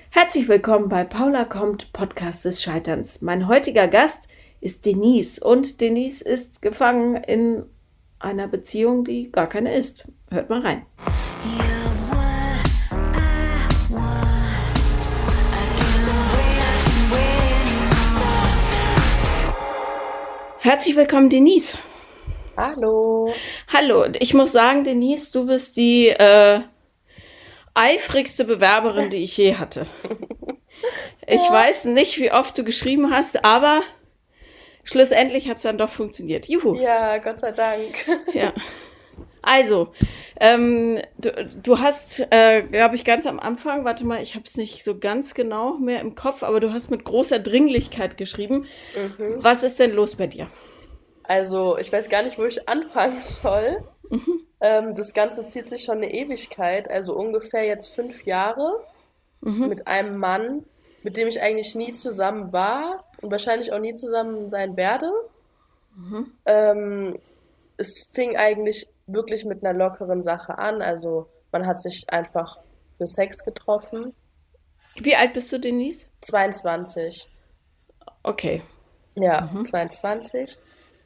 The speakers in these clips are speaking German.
Herzlich willkommen bei Paula kommt, Podcast des Scheiterns. Mein heutiger Gast ist Denise und Denise ist gefangen in einer Beziehung, die gar keine ist. Hört mal rein. Herzlich willkommen, Denise. Hallo. Hallo, ich muss sagen, Denise, du bist die eifrigste Bewerberin, die ich je hatte. Ich weiß nicht, wie oft du geschrieben hast, aber schlussendlich hat es dann doch funktioniert. Juhu. Ja, Gott sei Dank. Ja. Also, du hast, glaube ich, ganz am Anfang, warte mal, ich habe es nicht so ganz genau mehr im Kopf, aber du hast mit großer Dringlichkeit geschrieben. Was ist denn los bei dir? Also, ich weiß gar nicht, wo ich anfangen soll. Das Ganze zieht sich schon eine Ewigkeit, also ungefähr jetzt 5 Jahre mit einem Mann, mit dem ich eigentlich nie zusammen war und wahrscheinlich auch nie zusammen sein werde. Es fing eigentlich wirklich mit einer lockeren Sache an, also man hat sich einfach für Sex getroffen. Wie alt bist du, Denise? 22. Okay. Ja, 22.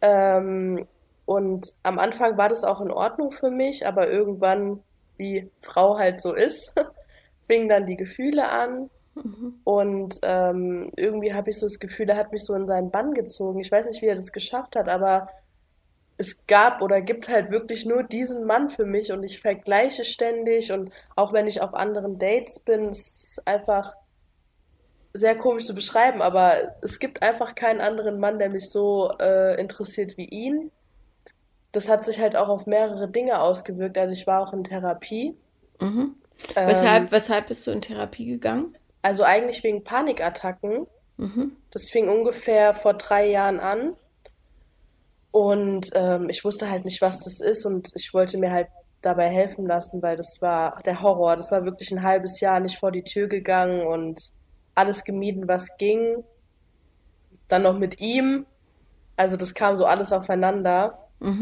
Und am Anfang war das auch in Ordnung für mich, aber irgendwann, wie Frau halt so ist, fingen dann die Gefühle an. Und irgendwie habe ich so das Gefühl, er hat mich so in seinen Bann gezogen. Ich weiß nicht, wie er das geschafft hat, aber es gab oder gibt halt wirklich nur diesen Mann für mich und ich vergleiche ständig und auch wenn ich auf anderen Dates bin, es ist einfach sehr komisch zu beschreiben, aber es gibt einfach keinen anderen Mann, der mich so interessiert wie ihn. Das hat sich halt auch auf mehrere Dinge ausgewirkt. Also ich war auch in Therapie. Weshalb bist du in Therapie gegangen? Also eigentlich wegen Panikattacken. Das fing ungefähr vor 3 Jahren an. Und ich wusste halt nicht, was das ist. Und ich wollte mir halt dabei helfen lassen, weil das war der Horror. Das war wirklich ein halbes Jahr nicht vor die Tür gegangen und alles gemieden, was ging. Dann noch mit ihm. Also das kam so alles aufeinander.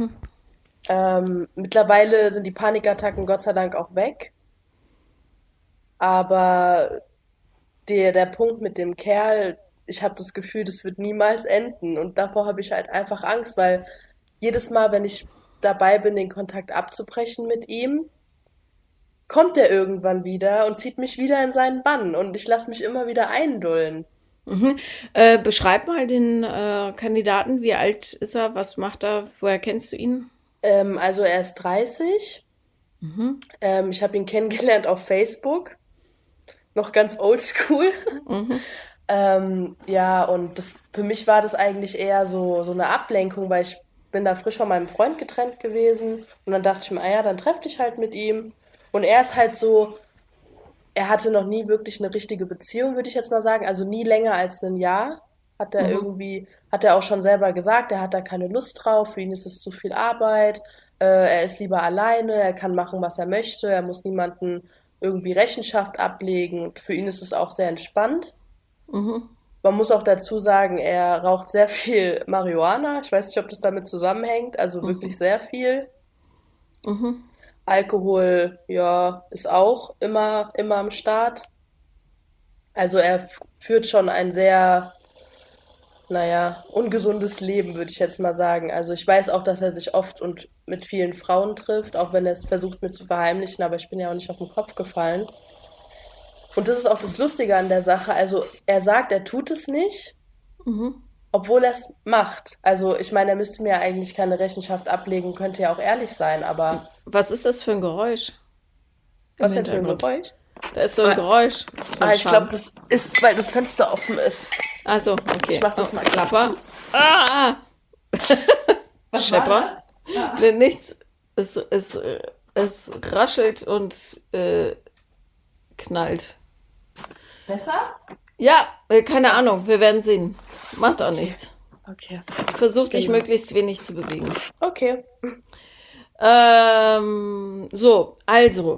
Mittlerweile sind die Panikattacken Gott sei Dank auch weg. Aber der Punkt mit dem Kerl, ich habe das Gefühl, das wird niemals enden. Und davor habe ich halt einfach Angst, weil jedes Mal, wenn ich dabei bin, den Kontakt abzubrechen mit ihm, kommt er irgendwann wieder und zieht mich wieder in seinen Bann. Und ich lasse mich immer wieder eindullen. Beschreib mal den Kandidaten. Wie alt ist er? Was macht er? Woher kennst du ihn? Also er ist 30. Ich habe ihn kennengelernt auf Facebook. Noch ganz oldschool. Ja, und für mich war das eigentlich eher so eine Ablenkung, weil ich bin da frisch von meinem Freund getrennt gewesen. Und dann dachte ich mir, ja, dann treff dich halt mit ihm. Und er ist halt so, er hatte noch nie wirklich eine richtige Beziehung, würde ich jetzt mal sagen. Also nie länger als ein Jahr. Hat er auch schon selber gesagt, er hat da keine Lust drauf, für ihn ist es zu viel Arbeit, er ist lieber alleine, er kann machen, was er möchte, er muss niemanden irgendwie Rechenschaft ablegen. Und für ihn ist es auch sehr entspannt. Man muss auch dazu sagen, er raucht sehr viel Marihuana. Ich weiß nicht, ob das damit zusammenhängt, also wirklich sehr viel. Alkohol, ja, ist auch immer am Start. Also er führt schon ein sehr, naja, ungesundes Leben, würde ich jetzt mal sagen. Also ich weiß auch, dass er sich oft und mit vielen Frauen trifft, auch wenn er es versucht mir zu verheimlichen, aber ich bin ja auch nicht auf den Kopf gefallen. Und das ist auch das Lustige an der Sache. Also er sagt, er tut es nicht, obwohl er es macht. Also ich meine, er müsste mir ja eigentlich keine Rechenschaft ablegen, könnte ja auch ehrlich sein, aber Was ist das für ein Geräusch im was denn für ein Hintergrund? Geräusch? Da ist so ein Geräusch, so ein Ich glaube, Scham. das ist, weil das Fenster offen ist. Also, Ich okay. mach Oh, das mal Klapper. zu. Ah! Was war Schepper. das? Nee, nichts. Es raschelt und knallt. Besser? Ja, keine Ahnung. Wir werden sehen. Macht auch nichts. Okay. Versuch dich Genau. möglichst wenig zu bewegen. Okay. So, also.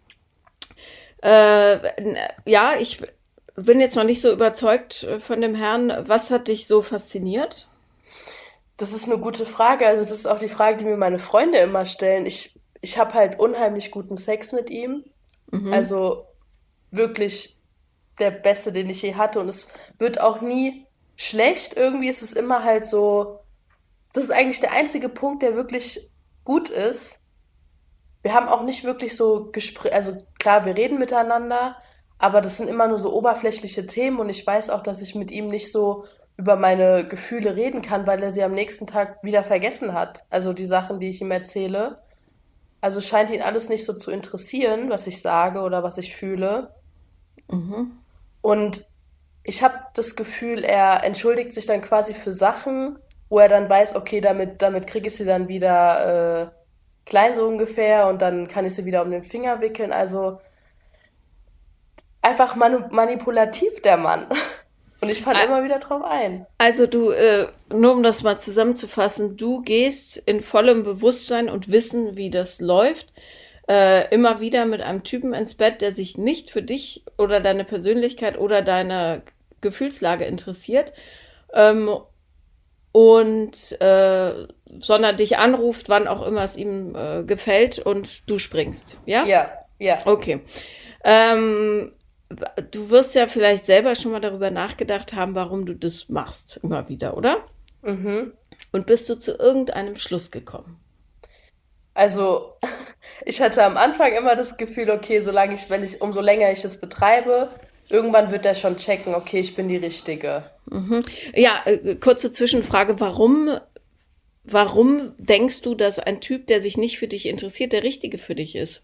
Ja, ich bin jetzt noch nicht so überzeugt von dem Herrn. Was hat dich so fasziniert? Das ist eine gute Frage. Also das ist auch die Frage, die mir meine Freunde immer stellen. Ich habe halt unheimlich guten Sex mit ihm. Also wirklich der beste, den ich je hatte. Und es wird auch nie schlecht. Irgendwie ist es immer halt so. Das ist eigentlich der einzige Punkt, der wirklich gut ist. Wir haben auch nicht wirklich so Gespräche, also klar, wir reden miteinander, aber das sind immer nur so oberflächliche Themen und ich weiß auch, dass ich mit ihm nicht so über meine Gefühle reden kann, weil er sie am nächsten Tag wieder vergessen hat. Also die Sachen, die ich ihm erzähle. Also scheint ihn alles nicht so zu interessieren, was ich sage oder was ich fühle. Mhm. Und ich habe das Gefühl, er entschuldigt sich dann quasi für Sachen, wo er dann weiß, okay, damit kriege ich sie dann wieder klein so ungefähr und dann kann ich sie wieder um den Finger wickeln. Also einfach manipulativ der Mann. Und ich falle immer wieder drauf ein. Also du, nur um das mal zusammenzufassen, du gehst in vollem Bewusstsein und Wissen, wie das läuft, immer wieder mit einem Typen ins Bett, der sich nicht für dich oder deine Persönlichkeit oder deine Gefühlslage interessiert, ähm, und sondern dich anruft, wann auch immer es ihm gefällt und du springst, ja? Ja, ja. Okay. Ähm, Du wirst ja vielleicht selber schon mal darüber nachgedacht haben, warum du das machst, immer wieder, oder? Mhm. Und bist du zu irgendeinem Schluss gekommen? Also, ich hatte am Anfang immer das Gefühl, okay, umso länger ich es betreibe, irgendwann wird er schon checken, okay, ich bin die Richtige. Mhm. Ja, kurze Zwischenfrage. Warum denkst du, dass ein Typ, der sich nicht für dich interessiert, der Richtige für dich ist?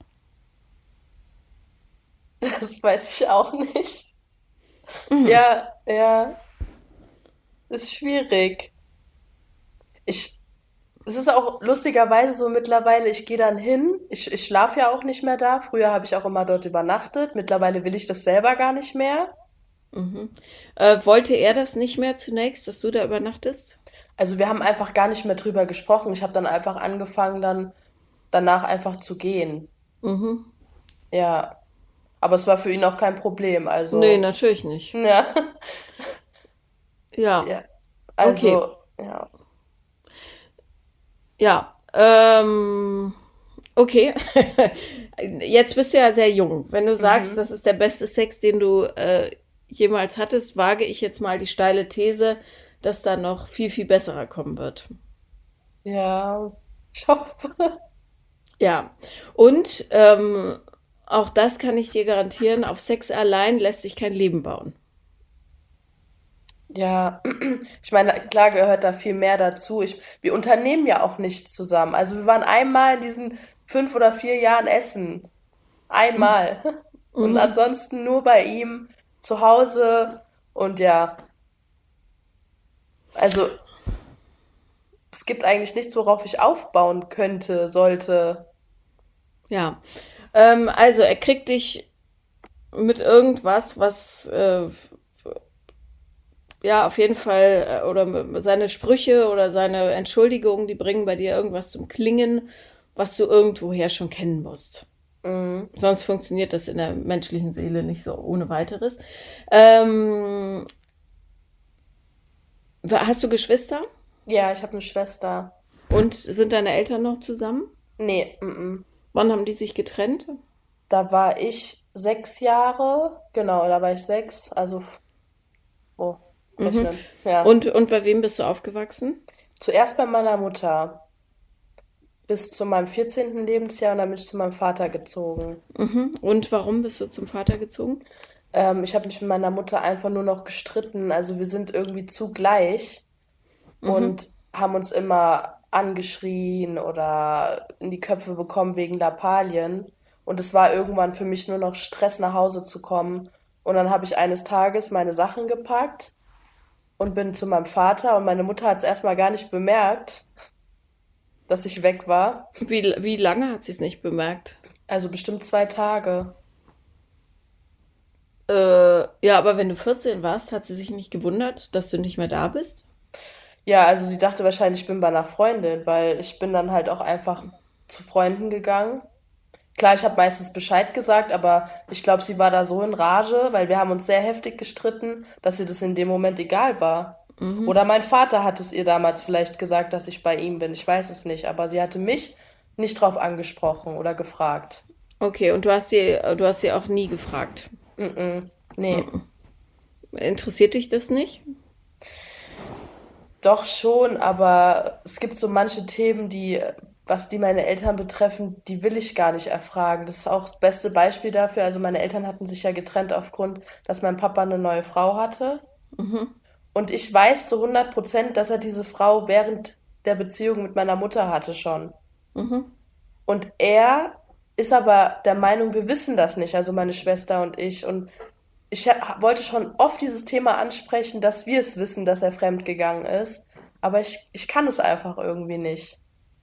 Das weiß ich auch nicht. Mhm. Ja, ja, ist schwierig. Ich, Es ist auch lustigerweise so mittlerweile, ich gehe dann hin, ich schlafe ja auch nicht mehr da. Früher habe ich auch immer dort übernachtet. Mittlerweile will ich das selber gar nicht mehr. Mhm. Wollte er das nicht mehr zunächst, dass du da übernachtest? Also wir haben einfach gar nicht mehr drüber gesprochen. Ich habe dann einfach angefangen, dann danach einfach zu gehen. Mhm. Ja, aber es war für ihn auch kein Problem. Nee, Also, natürlich nicht. ja, Ja, ja, okay. also, ja. Ja, okay. Jetzt bist du ja sehr jung. Wenn du sagst, Mhm. das ist der beste Sex, den du jemals hattest, wage ich jetzt mal die steile These, dass da noch viel, viel besserer kommen wird. Ja, ich hoffe. Ja, und auch das kann ich dir garantieren, auf Sex allein lässt sich kein Leben bauen. Ja, ich meine, klar gehört da viel mehr dazu. Wir unternehmen ja auch nichts zusammen. Also wir waren einmal in diesen 5 oder 4 Jahren essen. Einmal. Und Mhm. ansonsten nur bei ihm zu Hause. Und ja, also es gibt eigentlich nichts, worauf ich aufbauen könnte, sollte. Ja, also er kriegt dich mit irgendwas, was ja, auf jeden Fall, oder seine Sprüche oder seine Entschuldigungen, die bringen bei dir irgendwas zum Klingen, was du irgendwoher schon kennen musst. Mhm. Sonst funktioniert das in der menschlichen Seele nicht so ohne weiteres. Ähm, Hast du Geschwister? Ja, ich habe eine Schwester. Und sind deine Eltern noch zusammen? Nee, mm. Wann haben die sich getrennt? Da war ich 6 Jahre. Genau, da war ich 6. Also, oh, Mhm. rechnen. Ja. Und bei wem bist du aufgewachsen? Zuerst bei meiner Mutter. Bis zu meinem 14. Lebensjahr und dann bin ich zu meinem Vater gezogen. Mhm. Und warum bist du zum Vater gezogen? Ich habe mich mit meiner Mutter einfach nur noch gestritten. Also wir sind irgendwie zu gleich Mhm. und haben uns immer angeschrien oder in die Köpfe bekommen wegen Lappalien. Und es war irgendwann für mich nur noch Stress, nach Hause zu kommen. Und dann habe ich eines Tages meine Sachen gepackt und bin zu meinem Vater und meine Mutter hat es erstmal gar nicht bemerkt, dass ich weg war. Wie lange hat sie es nicht bemerkt? Also bestimmt 2 Tage. Ja, aber wenn du 14 warst, hat sie sich nicht gewundert, dass du nicht mehr da bist? Ja, also sie dachte wahrscheinlich, ich bin bei einer Freundin, weil ich bin dann halt auch einfach zu Freunden gegangen. Klar, ich habe meistens Bescheid gesagt, aber ich glaube, sie war da so in Rage, weil wir haben uns sehr heftig gestritten, dass ihr das in dem Moment egal war. Mhm. Oder mein Vater hat es ihr damals vielleicht gesagt, dass ich bei ihm bin. Ich weiß es nicht, aber sie hatte mich nicht drauf angesprochen oder gefragt. Okay, und du hast sie auch nie gefragt. Mm-mm. Nee, Interessiert dich das nicht? doch schon, aber es gibt so manche Themen, was die meine Eltern betreffen, die will ich gar nicht erfragen. Das ist auch das beste Beispiel dafür. Also meine Eltern hatten sich ja getrennt aufgrund, dass mein Papa eine neue Frau hatte. Und ich weiß zu 100%, dass er diese Frau während der Beziehung mit meiner Mutter hatte schon. Und er ist aber der Meinung, wir wissen das nicht, also meine Schwester und ich. Und wollte schon oft dieses Thema ansprechen, dass wir es wissen, dass er fremdgegangen ist. Aber ich kann es einfach irgendwie nicht.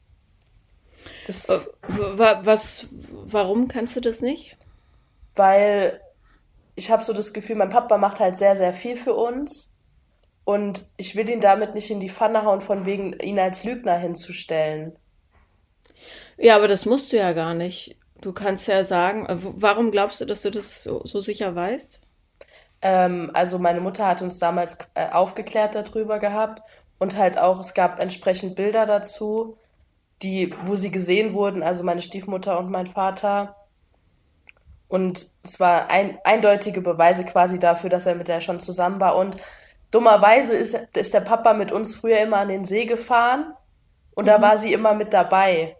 Das, Warum kannst du das nicht? weil ich habe so das Gefühl, mein Papa macht halt sehr, sehr viel für uns. Und ich will ihn damit nicht in die Pfanne hauen, von wegen ihn als Lügner hinzustellen. Ja, aber das musst du ja gar nicht. Du kannst ja sagen, warum glaubst du, dass du das so sicher weißt? Also meine Mutter hat uns damals aufgeklärt darüber gehabt und halt auch, es gab entsprechend Bilder dazu, wo sie gesehen wurden, also meine Stiefmutter und mein Vater. Und es war eindeutige Beweise quasi dafür, dass er mit der schon zusammen war. Und dummerweise ist der Papa mit uns früher immer an den See gefahren und da war sie immer mit dabei.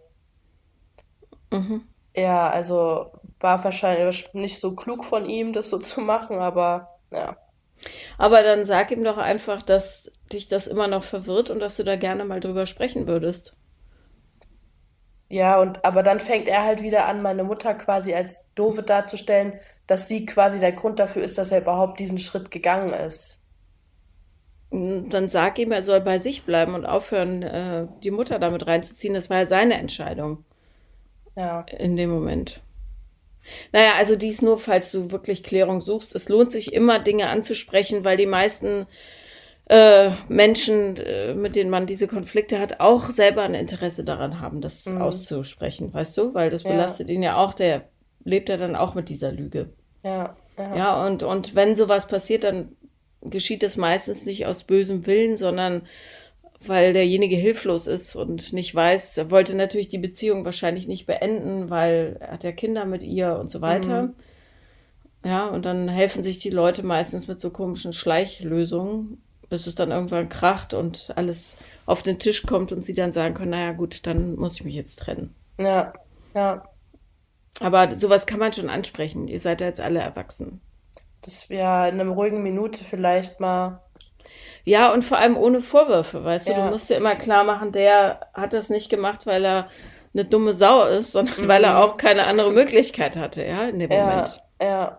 Ja, also war wahrscheinlich nicht so klug von ihm, das so zu machen, aber ja. Aber dann sag ihm doch einfach, dass dich das immer noch verwirrt und dass du da gerne mal drüber sprechen würdest. Ja, aber dann fängt er halt wieder an, meine Mutter quasi als doofe darzustellen, dass sie quasi der Grund dafür ist, dass er überhaupt diesen Schritt gegangen ist. Dann sag ihm, er soll bei sich bleiben und aufhören, die Mutter damit reinzuziehen. Das war ja seine Entscheidung Ja, in dem Moment. Naja, also dies nur, falls du wirklich Klärung suchst. Es lohnt sich immer, Dinge anzusprechen, weil die meisten Menschen, mit denen man diese Konflikte hat, auch selber ein Interesse daran haben, das auszusprechen, weißt du? Weil das ja, belastet ihn ja auch, der lebt ja dann auch mit dieser Lüge. ja, ja. Ja, und wenn sowas passiert, dann geschieht es meistens nicht aus bösem Willen, sondern weil derjenige hilflos ist und nicht weiß, er wollte natürlich die Beziehung wahrscheinlich nicht beenden, weil er hat ja Kinder mit ihr und so weiter. Ja, und dann helfen sich die Leute meistens mit so komischen Schleichlösungen, bis es dann irgendwann kracht und alles auf den Tisch kommt und sie dann sagen können, naja gut, dann muss ich mich jetzt trennen. Ja, ja. Aber sowas kann man schon ansprechen. Ihr seid ja jetzt alle erwachsen. Das wäre in einer ruhigen Minute vielleicht mal. Ja, und vor allem ohne Vorwürfe, weißt du, du Ja, musst dir immer klar machen, der hat das nicht gemacht, weil er eine dumme Sau ist, sondern weil er auch keine andere Möglichkeit hatte, ja, in dem ja, Moment. ja.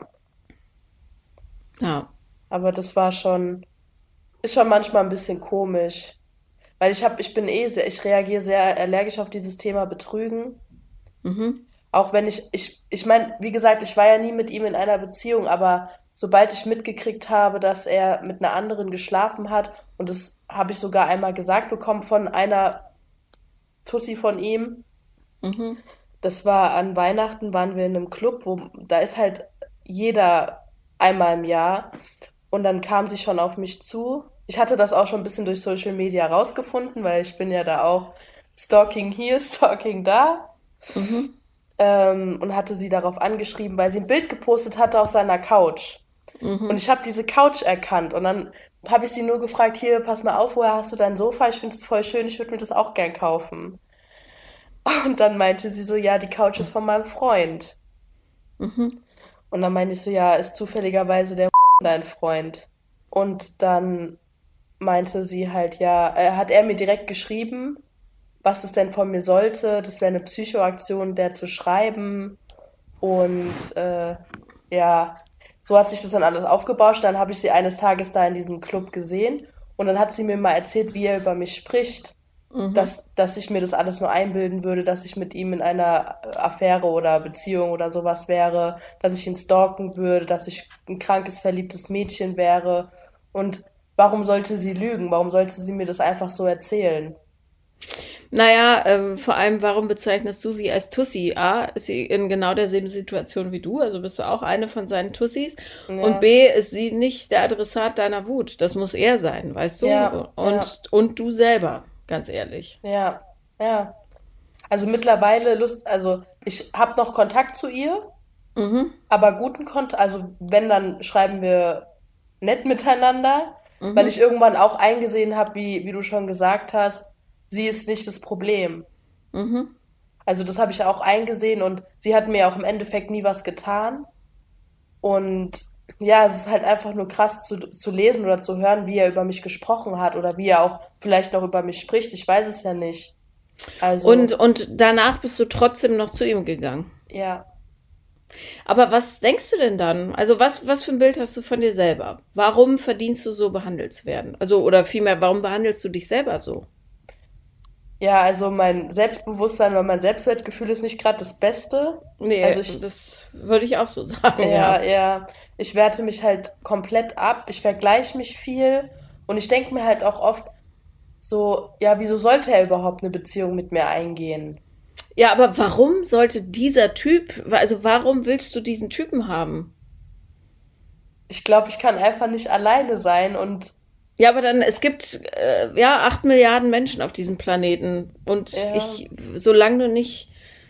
Ja. Aber ist schon manchmal ein bisschen komisch. Weil ich reagiere sehr allergisch auf dieses Thema Betrügen. Auch wenn ich meine, wie gesagt, ich war ja nie mit ihm in einer Beziehung, aber sobald ich mitgekriegt habe, dass er mit einer anderen geschlafen hat, und das habe ich sogar einmal gesagt bekommen von einer Tussi von ihm, das war an Weihnachten, waren wir in einem Club, da ist halt jeder einmal im Jahr, und dann kam sie schon auf mich zu. Ich hatte das auch schon ein bisschen durch Social Media rausgefunden, weil ich bin ja da auch Stalking hier, Stalking da. Und hatte sie darauf angeschrieben, weil sie ein Bild gepostet hatte auf seiner Couch. Und ich habe diese Couch erkannt und dann habe ich sie nur gefragt, hier, pass mal auf, woher hast du dein Sofa? Ich finde es voll schön, ich würde mir das auch gern kaufen. Und dann meinte sie so, ja, die Couch ist von meinem Freund. Und dann meinte ich so, ja, ist zufälligerweise der dein Freund. Und dann meinte sie halt, ja, hat er mir direkt geschrieben, was das denn von mir sollte. Das wäre eine Psychoaktion, der zu schreiben. Und ja, so hat sich das dann alles aufgebauscht. Dann habe ich sie eines Tages da in diesem Club gesehen. Und dann hat sie mir mal erzählt, wie er über mich spricht. Dass ich mir das alles nur einbilden würde, dass ich mit ihm in einer Affäre oder Beziehung oder sowas wäre, dass ich ihn stalken würde, dass ich ein krankes, verliebtes Mädchen wäre. Und warum sollte sie lügen? Warum sollte sie mir das einfach so erzählen? Naja, vor allem, warum bezeichnest du sie als Tussi? A, ist sie in genau derselben Situation wie du, also bist du auch eine von seinen Tussis. Und Ja, B, ist sie nicht der Adressat deiner Wut. Das muss er sein, weißt du? ja, ja, Und du selber, ganz ehrlich. ja, ja. Also mittlerweile also ich habe noch Kontakt zu ihr, Mhm. Aber guten Kontakt, also wenn, dann schreiben wir nett miteinander, weil Mhm. ich irgendwann auch eingesehen habe, wie du schon gesagt hast, sie ist nicht das Problem. Mhm. Also das habe ich auch eingesehen und sie hat mir auch im Endeffekt nie was getan. Und ja, es ist halt einfach nur krass zu lesen oder zu hören, wie er über mich gesprochen hat oder wie er auch vielleicht noch über mich spricht. Ich weiß es ja nicht. Also, Und danach bist du trotzdem noch zu ihm gegangen. ja. Aber was denkst du denn dann? Also was für ein Bild hast du von dir selber? Warum verdienst du so behandelt zu werden? Also, oder vielmehr, warum behandelst du dich selber so? Ja, also mein Selbstbewusstsein oder mein Selbstwertgefühl ist nicht gerade das Beste. Nee, Also ich, das würde ich auch so sagen, ja, ja. ja, ich werte mich halt komplett ab. Ich vergleiche mich viel und ich denke mir halt auch oft so, ja, wieso sollte er überhaupt eine Beziehung mit mir eingehen? Ja, aber warum sollte dieser Typ, also warum willst du diesen Typen haben? Ich glaube, ich kann einfach nicht alleine sein und Ja, aber dann, es gibt ja 8 Milliarden Menschen auf diesem Planeten. Und ja, solange du nicht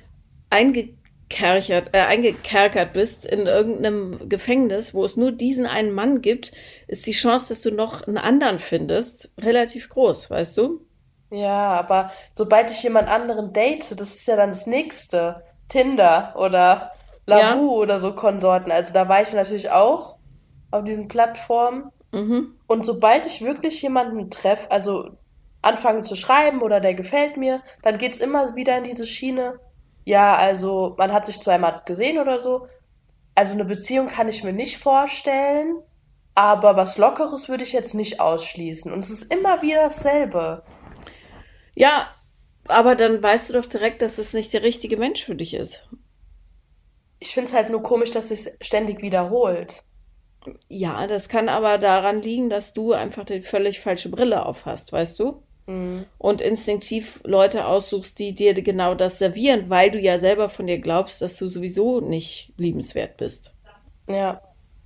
eingekerkert bist in irgendeinem Gefängnis, wo es nur diesen einen Mann gibt, ist die Chance, dass du noch einen anderen findest, relativ groß, weißt du? ja, aber sobald ich jemand anderen date, das ist ja dann das Nächste. Tinder oder Ja, Lavu oder so Konsorten. Also da war ich natürlich auch auf diesen Plattformen. mhm. Und sobald ich wirklich jemanden treffe, also anfange zu schreiben oder der gefällt mir, dann geht's immer wieder in diese Schiene. Ja, also man hat sich zweimal gesehen oder so. Also eine Beziehung kann ich mir nicht vorstellen, aber was Lockeres würde ich jetzt nicht ausschließen. Und es ist immer wieder dasselbe. Ja, aber dann weißt du doch direkt, dass es nicht der richtige Mensch für dich ist. Ich finde es halt nur komisch, dass sich ständig wiederholt. Ja, das kann aber daran liegen, dass du einfach die völlig falsche Brille auf hast, weißt du? Hm, Und instinktiv Leute aussuchst, die dir genau das servieren, weil du ja selber von dir glaubst, dass du sowieso nicht liebenswert bist. ja,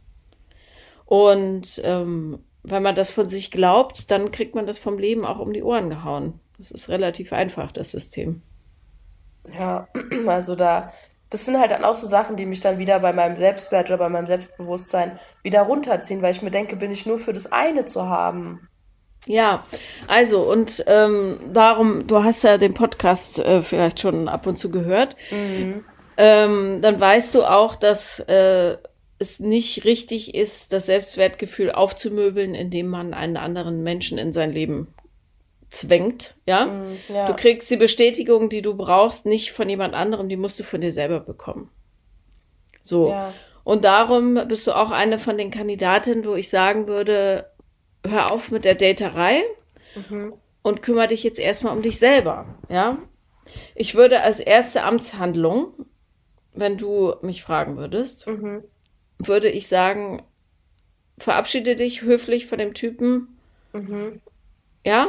Und wenn man das von sich glaubt, dann kriegt man das vom Leben auch um die Ohren gehauen. Das ist relativ einfach, das System. ja, also das sind halt dann auch so Sachen, die mich dann wieder bei meinem Selbstwert oder bei meinem Selbstbewusstsein wieder runterziehen, weil ich mir denke, bin ich nur für das eine zu haben. Ja, also und darum, du hast ja den Podcast vielleicht schon ab und zu gehört, Mhm. dann weißt du auch, dass es nicht richtig ist, das Selbstwertgefühl aufzumöbeln, indem man einen anderen Menschen in sein Leben zwängt, ja. Mhm. Du Ja, kriegst die Bestätigung, die du brauchst, nicht von jemand anderem, die musst du von dir selber bekommen. So. ja, Und darum bist du auch eine von den Kandidatinnen, wo ich sagen würde, hör auf mit der Daterei mhm. und kümmere dich jetzt erstmal um dich selber, ja. Ich würde als erste Amtshandlung, wenn du mich fragen würdest, Mhm. würde ich sagen, verabschiede dich höflich von dem Typen, Mhm. ja,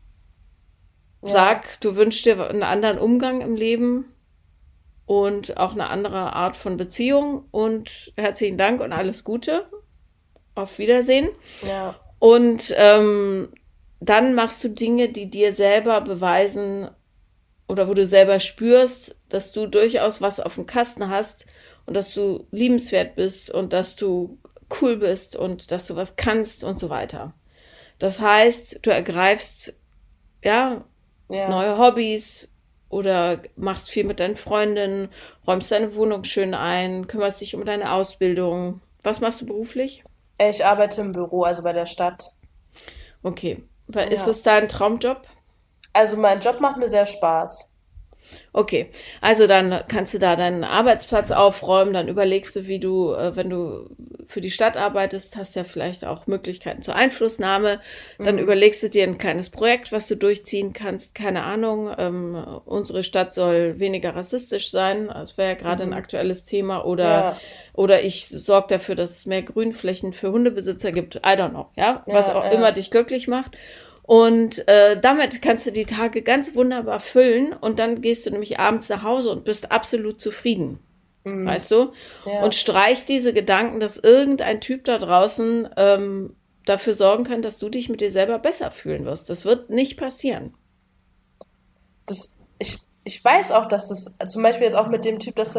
Ja, sag, du wünschst dir einen anderen Umgang im Leben und auch eine andere Art von Beziehung und herzlichen Dank und alles Gute. Auf Wiedersehen. ja, Und dann machst du Dinge, die dir selber beweisen oder wo du selber spürst, dass du durchaus was auf dem Kasten hast und dass du liebenswert bist und dass du cool bist und dass du was kannst und so weiter. Das heißt, du ergreifst ja ja. neue Hobbys oder machst viel mit deinen Freundinnen, räumst deine Wohnung schön ein, kümmerst dich um deine Ausbildung. Was machst du beruflich? Ich arbeite im Büro, also bei der Stadt. Okay. Ist Ja. es dein Traumjob? Also mein Job macht mir sehr Spaß. Okay, also dann kannst du da deinen Arbeitsplatz aufräumen, dann überlegst du, wie du, wenn du für die Stadt arbeitest, hast ja vielleicht auch Möglichkeiten zur Einflussnahme, dann Mhm. überlegst du dir ein kleines Projekt, was du durchziehen kannst, keine Ahnung, unsere Stadt soll weniger rassistisch sein, das wäre ja gerade ein Mhm. aktuelles Thema, Ja, oder ich sorge dafür, dass es mehr Grünflächen für Hundebesitzer gibt, I don't know, ja, was ja, auch immer ja. dich glücklich macht. Und damit kannst du die Tage ganz wunderbar füllen und dann gehst du nämlich abends nach Hause und bist absolut zufrieden, Mhm. weißt du? Und Ja. streich diese Gedanken, dass irgendein Typ da draußen dafür sorgen kann, dass du dich mit dir selber besser fühlen wirst. Das wird nicht passieren. Ich weiß auch, dass das, zum Beispiel jetzt auch mit dem Typ, dass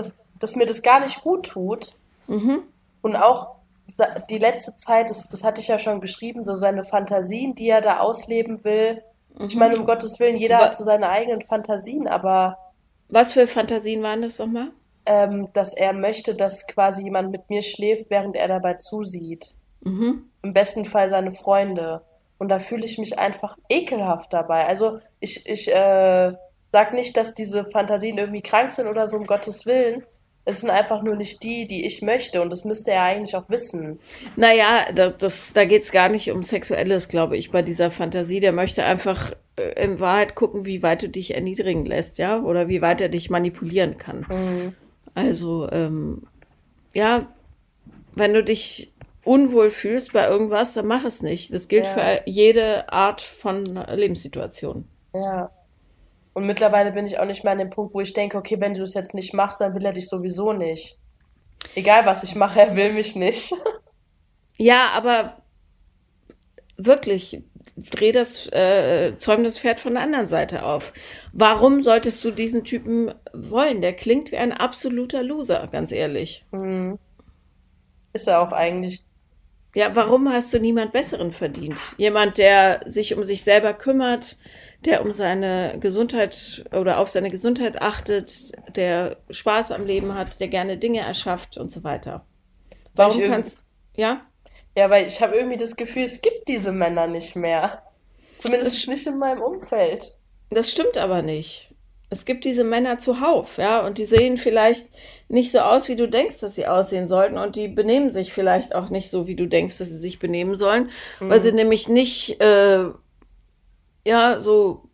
dass mir das gar nicht gut tut. Und auch die letzte Zeit, das hatte ich ja schon geschrieben, so seine Fantasien, die er da ausleben will. Ich meine, um Gottes Willen, jeder hat so seine eigenen Fantasien, aber Was für Fantasien waren das nochmal? dass er möchte, dass quasi jemand mit mir schläft, während er dabei zusieht. Im besten Fall seine Freunde. Und da fühle ich mich einfach ekelhaft dabei. Also ich sag nicht, dass diese Fantasien irgendwie krank sind oder so, um Gottes Willen. Es sind einfach nur nicht die, die ich möchte. Und das müsste er eigentlich auch wissen. Naja, da geht es gar nicht um Sexuelles, glaube ich, bei dieser Fantasie. Der möchte einfach in Wahrheit gucken, wie weit du dich erniedrigen lässt, ja? Oder wie weit er dich manipulieren kann. Also, ja, wenn du dich unwohl fühlst bei irgendwas, dann mach es nicht. Das gilt Ja, für jede Art von Lebenssituation. ja. Und mittlerweile bin ich auch nicht mehr an dem Punkt, wo ich denke, okay, wenn du es jetzt nicht machst, dann will er dich sowieso nicht. Egal, was ich mache, er will mich nicht. Ja, aber wirklich, zäum das Pferd von der anderen Seite auf. Warum solltest du diesen Typen wollen? Der klingt wie ein absoluter Loser, ganz ehrlich. Ist er auch eigentlich. Ja, warum hast du niemand Besseren verdient? Jemand, der sich um sich selber kümmert, der um seine Gesundheit oder auf seine Gesundheit achtet, der Spaß am Leben hat, der gerne Dinge erschafft und so weiter. Weil ich Warum irgendwie, kannst, ja? ja, weil ich habe irgendwie das Gefühl, es gibt diese Männer nicht mehr. Zumindest Das, nicht in meinem Umfeld. das stimmt aber nicht. Es gibt diese Männer zuhauf, ja, und die sehen vielleicht nicht so aus, wie du denkst, dass sie aussehen sollten, und die benehmen sich vielleicht auch nicht so, wie du denkst, dass sie sich benehmen sollen, weil sie nämlich nicht, ja, so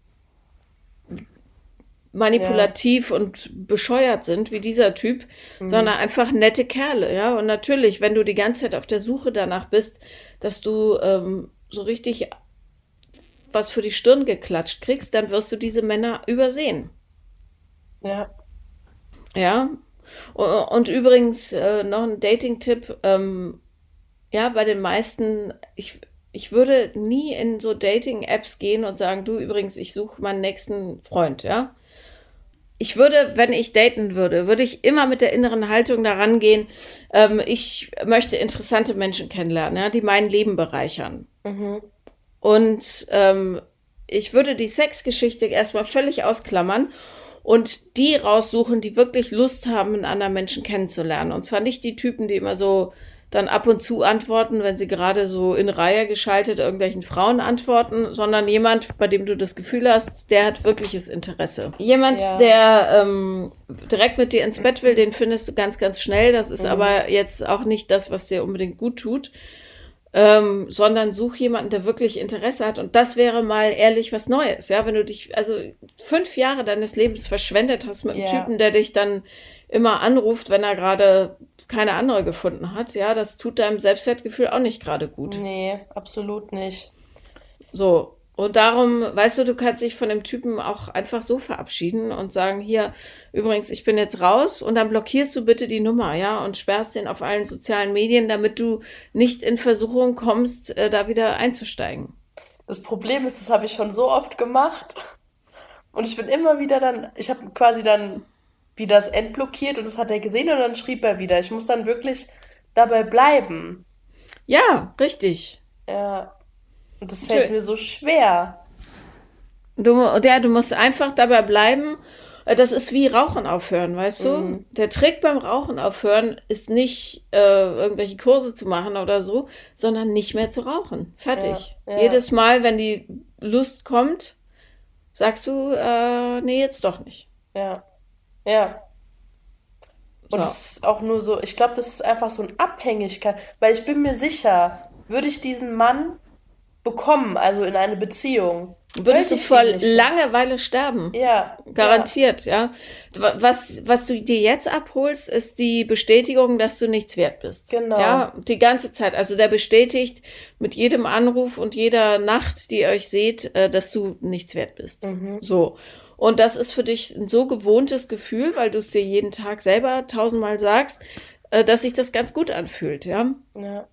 Ja. manipulativ und bescheuert sind wie dieser Typ, sondern einfach nette Kerle, ja. Und natürlich, wenn du die ganze Zeit auf der Suche danach bist, dass du so richtig was für die Stirn geklatscht kriegst, dann wirst du diese Männer übersehen, Ja. ja. Und übrigens noch ein Dating-Tipp, ja, bei den meisten, ich würde nie in so Dating-Apps gehen und sagen, du übrigens, ich suche meinen nächsten Freund, ja. Ich würde, wenn ich daten würde, würde ich immer mit der inneren Haltung daran gehen, ich möchte interessante Menschen kennenlernen, ja, die mein Leben bereichern. Und ich würde die Sexgeschichte erstmal völlig ausklammern und die raussuchen, die wirklich Lust haben, einen anderen Menschen kennenzulernen. Und zwar nicht die Typen, die immer so dann ab und zu antworten, wenn sie gerade so in Reihe geschaltet irgendwelchen Frauen antworten, sondern jemand, bei dem du das Gefühl hast, der hat wirkliches Interesse. Jemand, Ja. der direkt mit dir ins Bett will, den findest du ganz, ganz schnell. Das ist aber jetzt auch nicht das, was dir unbedingt gut tut, sondern such jemanden, der wirklich Interesse hat. Und das wäre mal ehrlich was Neues. Ja, wenn du dich also 5 Jahre deines Lebens verschwendet hast mit einem Ja. Typen, der dich dann immer anruft, wenn er gerade keine andere gefunden hat, ja, das tut deinem Selbstwertgefühl auch nicht gerade gut. Nee, absolut nicht. So. Und darum, weißt du, du kannst dich von dem Typen auch einfach so verabschieden und sagen, hier, übrigens, ich bin jetzt raus, und dann blockierst du bitte die Nummer, ja, und sperrst den auf allen sozialen Medien, damit du nicht in Versuchung kommst, da wieder einzusteigen. Das Problem ist, das habe ich schon so oft gemacht. Und ich bin immer wieder dann, ich habe quasi dann wieder das entblockiert und das hat er gesehen und dann schrieb er wieder. Ich muss dann wirklich dabei bleiben. Ja, richtig. Ja. Und das fällt mir so schwer. Du musst einfach dabei bleiben. Das ist wie Rauchen aufhören, weißt du? Der Trick beim Rauchen aufhören ist nicht, irgendwelche Kurse zu machen oder so, sondern nicht mehr zu rauchen. Ja, Fertig. ja, Jedes Mal, wenn die Lust kommt, sagst du, nee, jetzt doch nicht. ja, ja. Und So. es ist auch nur so, ich glaube, das ist einfach so eine Abhängigkeit, weil ich bin mir sicher, würde ich diesen Mann bekommen, also in eine Beziehung, Würdest wollte du ich vor ihn nicht mehr. Langeweile sterben? Ja, ja, Garantiert, ja. Was du dir jetzt abholst, ist die Bestätigung, dass du nichts wert bist. genau. Ja, die ganze Zeit. Also der bestätigt mit jedem Anruf und jeder Nacht, die ihr euch seht, dass du nichts wert bist. So. Und das ist für dich ein so gewohntes Gefühl, weil du es dir jeden Tag selber 1000-mal sagst, dass sich das ganz gut anfühlt, ja. Ja.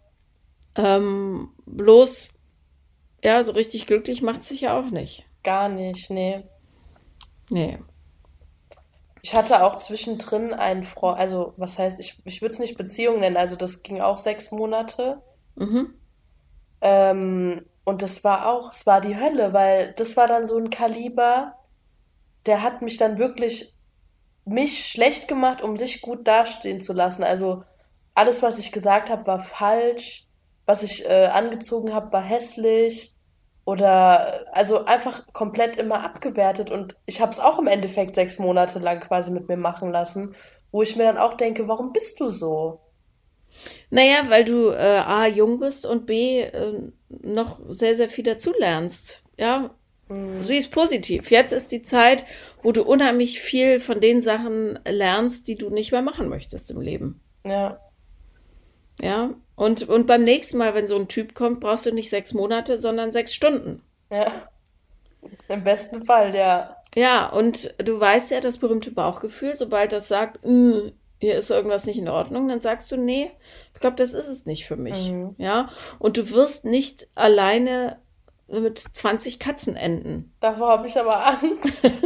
Bloß, ja, so richtig glücklich macht es sich ja auch nicht. Gar nicht, nee. Nee. Ich hatte auch zwischendrin einen Freund, also was heißt, ich würde es nicht Beziehung nennen, also das ging auch 6 Monate. Mhm. Und das war auch, es war die Hölle, weil das war dann so ein Kaliber, der hat mich dann wirklich mich schlecht gemacht, um sich gut dastehen zu lassen. Also alles, was ich gesagt habe, war falsch. Was ich angezogen habe, war hässlich. Oder also einfach komplett immer abgewertet. Und ich habe es auch im Endeffekt 6 Monate lang quasi mit mir machen lassen, wo ich mir dann auch denke, warum bist du so? Naja, weil du A, jung bist und B, noch sehr, sehr viel dazulernst. Ja, Mm, sie ist positiv. Jetzt ist die Zeit, wo du unheimlich viel von den Sachen lernst, die du nicht mehr machen möchtest im Leben. ja, Ja, und beim nächsten Mal, wenn so ein Typ kommt, brauchst du nicht 6 Monate, sondern 6 Stunden. ja. Im besten Fall, ja. Ja, und du weißt ja das berühmte Bauchgefühl, sobald das sagt, hier ist irgendwas nicht in Ordnung, dann sagst du, nee, ich glaube, das ist es nicht für mich. Mhm. Ja, und du wirst nicht alleine mit 20 Katzen enden. Davor habe ich aber Angst.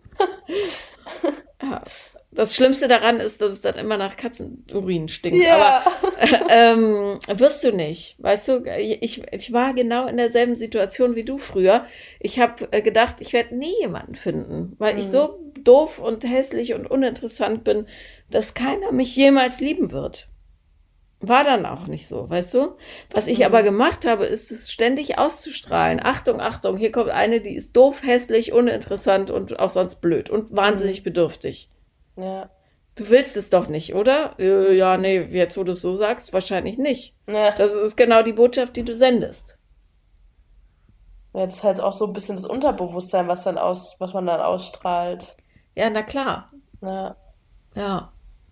Ja. Das Schlimmste daran ist, dass es dann immer nach Katzenurin stinkt. Aber Ja. wirst du nicht. Weißt du, ich war genau in derselben Situation wie du früher. Ich habe gedacht, ich werde nie jemanden finden, weil ich Mhm. so doof und hässlich und uninteressant bin, dass keiner mich jemals lieben wird. War dann auch nicht so, weißt du? Was ich aber Mhm. gemacht habe, ist es ständig auszustrahlen. Achtung, Achtung, hier kommt eine, die ist doof, hässlich, uninteressant und auch sonst blöd und Mhm. wahnsinnig bedürftig. Ja. Du willst es doch nicht, oder? Ja, nee, jetzt wo du es so sagst, wahrscheinlich nicht. Ja. Das ist genau die Botschaft, die du sendest. Ja, das ist halt auch so ein bisschen das Unterbewusstsein, was man dann ausstrahlt. Ja, na klar. Ja. Ja.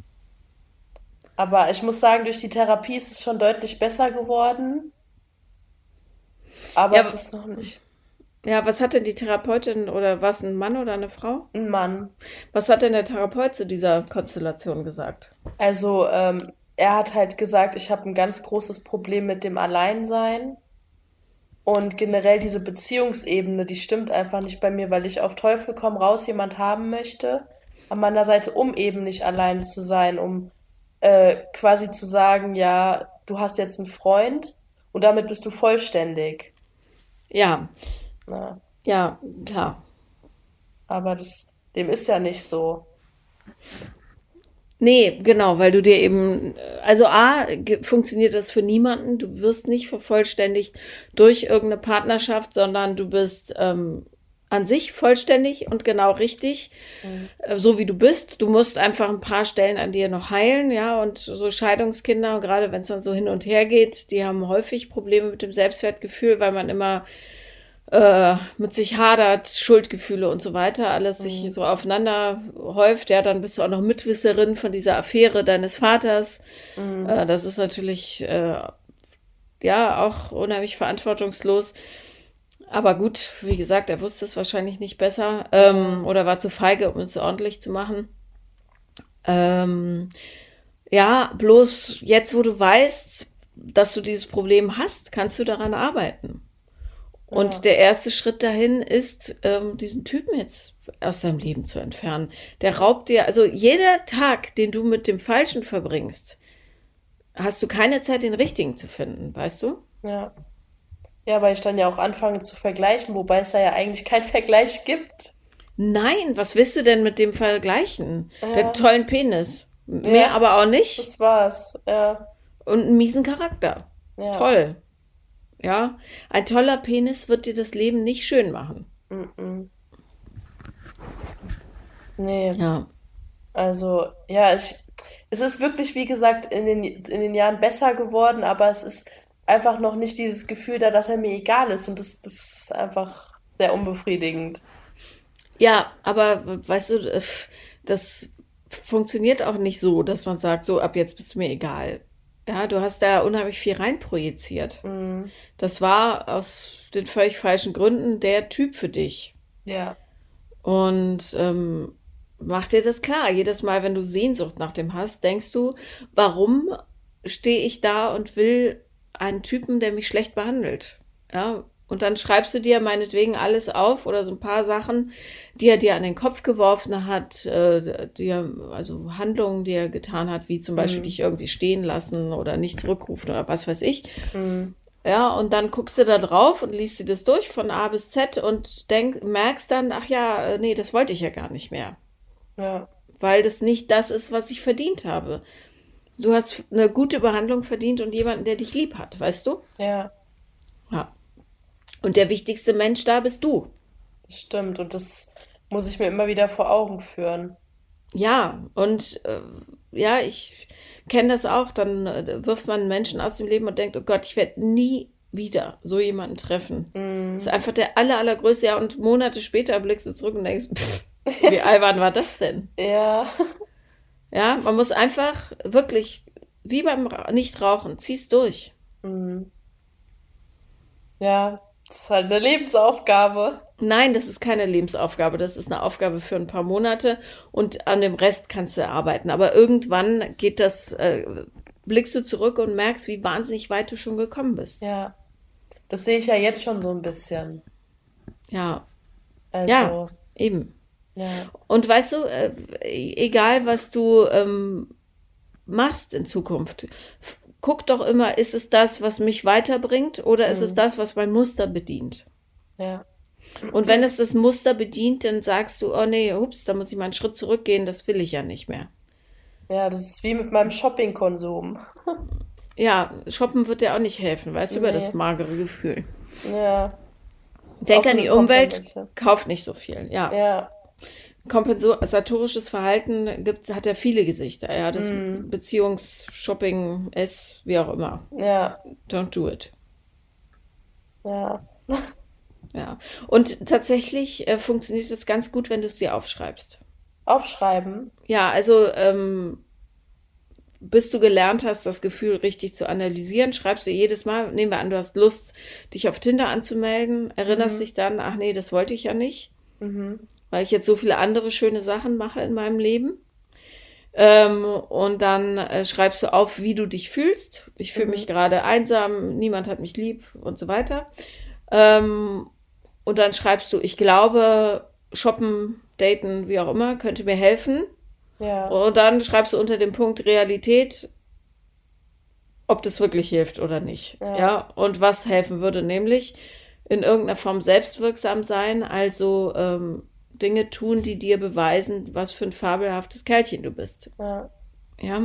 Aber ich muss sagen, durch die Therapie ist es schon deutlich besser geworden. Aber Ja, es ist noch nicht ja, was hat denn die Therapeutin oder war es ein Mann oder eine Frau? ein Mann. Was hat denn der Therapeut zu dieser Konstellation gesagt? Also, er hat halt gesagt, ich habe ein ganz großes Problem mit dem Alleinsein. Und generell diese Beziehungsebene, die stimmt einfach nicht bei mir, weil ich auf Teufel komm raus jemand haben möchte an meiner Seite, um eben nicht alleine zu sein, um quasi zu sagen, ja, du hast jetzt einen Freund und damit bist du vollständig. Ja, Na, ja, klar. aber dem ist ja nicht so. Nee, genau, weil du dir eben, also A, funktioniert das für niemanden. Du wirst nicht vervollständigt durch irgendeine Partnerschaft, sondern du bist an sich vollständig und genau richtig, Mhm. so wie du bist. Du musst einfach ein paar Stellen an dir noch heilen, ja. Und so Scheidungskinder, gerade wenn es dann so hin und her geht, die haben häufig Probleme mit dem Selbstwertgefühl, weil man immer mit sich hadert, Schuldgefühle und so weiter, alles sich Mhm. so aufeinander häuft. Ja, dann bist du auch noch Mitwisserin von dieser Affäre deines Vaters. Mhm. Das ist natürlich ja auch unheimlich verantwortungslos. Aber gut, wie gesagt, er wusste es wahrscheinlich nicht besser Ja. oder war zu feige, um es ordentlich zu machen. Ähm, ja, bloß jetzt, wo du weißt, dass du dieses Problem hast, kannst du daran arbeiten. Und Ja. der erste Schritt dahin ist, diesen Typen jetzt aus deinem Leben zu entfernen. Der raubt dir, also jeder Tag, den du mit dem Falschen verbringst, hast du keine Zeit, den richtigen zu finden, weißt du? Ja. Ja, weil ich dann ja auch anfange zu vergleichen, wobei es da ja eigentlich keinen Vergleich gibt. Nein, was willst du denn mit dem vergleichen? Der hat Ja. einen tollen Penis. Mehr Ja, aber auch nicht. das war's. Ja. Und einen miesen Charakter. Ja. Toll. Ja. Ein toller Penis wird dir das Leben nicht schön machen. Mm-mm. Nee. Ja. Also, ja, es ist wirklich, wie gesagt, in den Jahren besser geworden, aber es ist einfach noch nicht dieses Gefühl da, dass er mir egal ist. Und das ist einfach sehr unbefriedigend. Ja, aber weißt du, das funktioniert auch nicht so, dass man sagt, so ab jetzt bist du mir egal. Ja, du hast da unheimlich viel reinprojiziert. Mm, Das war aus den völlig falschen Gründen der Typ für dich. ja, Und mach dir das klar. Jedes Mal, wenn du Sehnsucht nach dem hast, denkst du, warum stehe ich da und will einen Typen, der mich schlecht behandelt? Ja, Und dann schreibst du dir meinetwegen alles auf oder so ein paar Sachen, die er dir an den Kopf geworfen hat, also Handlungen, die er getan hat, wie zum Beispiel dich irgendwie stehen lassen oder nicht zurückrufen oder was weiß ich. Ja, und dann guckst du da drauf und liest dir das durch von A bis Z und merkst dann, ach ja, nee, das wollte ich ja gar nicht mehr. Ja. Weil das nicht das ist, was ich verdient habe. Du hast eine gute Behandlung verdient und jemanden, der dich lieb hat, weißt du? Ja. Ja. Und der wichtigste Mensch da bist du. Das stimmt. Und das muss ich mir immer wieder vor Augen führen. Ja, und ja, ich kenne das auch. Dann wirft man Menschen aus dem Leben und denkt, oh Gott, ich werde nie wieder so jemanden treffen. Das ist einfach der allergrößte. Ja, und Monate später blickst du zurück und denkst, pff, wie albern war das denn? Ja. Ja, man muss einfach wirklich, wie beim Nichtrauchen, zieh's durch. Ja. Das ist halt eine Lebensaufgabe. Nein, das ist keine Lebensaufgabe, das ist eine Aufgabe für ein paar Monate und an dem Rest kannst du arbeiten. Aber irgendwann blickst du zurück und merkst, wie wahnsinnig weit du schon gekommen bist. Ja. Das sehe ich ja jetzt schon so ein bisschen. Ja, ja, Also, eben. ja. Und weißt du, egal was du machst in Zukunft, guck doch immer, ist es das, was mich weiterbringt oder ist es das, was mein Muster bedient? Ja. Und wenn es das Muster bedient, dann sagst du, oh nee, ups, da muss ich mal einen Schritt zurückgehen, das will ich ja nicht mehr. Ja, das ist wie mit meinem Shoppingkonsum. Ja, shoppen wird dir auch nicht helfen, weißt du, über das Nee. magere Gefühl. Ja. Ist auch Denk so an eine die Umwelt, Komponente. kauf nicht so viel. Ja, Ja. kompensatorisches Verhalten hat ja viele Gesichter. Ja, das Beziehungsshopping, wie auch immer. Ja. Don't do it. Ja. Ja. Und tatsächlich funktioniert das ganz gut, wenn du es dir aufschreibst. Aufschreiben. Ja, also bis du gelernt hast, das Gefühl richtig zu analysieren, schreibst du jedes Mal, nehmen wir an, du hast Lust, dich auf Tinder anzumelden, erinnerst dich dann, ach nee, das wollte ich ja nicht, weil ich jetzt so viele andere schöne Sachen mache in meinem Leben. Und dann schreibst du auf, wie du dich fühlst. Ich fühle mich gerade einsam, niemand hat mich lieb und so weiter. Und dann schreibst du, ich glaube, shoppen, daten, wie auch immer, könnte mir helfen. Ja. Und dann schreibst du unter dem Punkt Realität, ob das wirklich hilft oder nicht. Ja. Ja, und was helfen würde, nämlich in irgendeiner Form selbstwirksam sein, also Dinge tun, die dir beweisen, was für ein fabelhaftes Kerlchen du bist. Ja. Ja,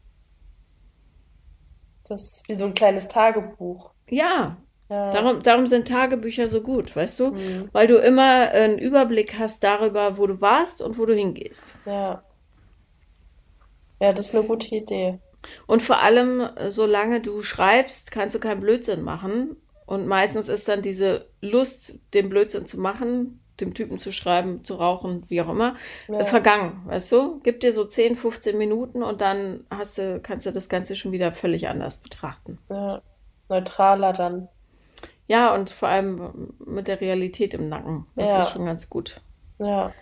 Das ist wie so ein kleines Tagebuch. ja. Ja. Darum sind Tagebücher so gut, weißt du? Weil du immer einen Überblick hast darüber, wo du warst und wo du hingehst. Ja. Ja, das ist eine gute Idee. Und vor allem, solange du schreibst, kannst du keinen Blödsinn machen. Und meistens ist dann diese Lust, den Blödsinn zu machen, dem Typen zu schreiben, zu rauchen, wie auch immer, Ja. vergangen, weißt du? Gib dir so 10, 15 Minuten und dann kannst du das Ganze schon wieder völlig anders betrachten. Ja. Neutraler dann. Ja, und vor allem mit der Realität im Nacken. Das Ja. ist schon ganz gut. Ja.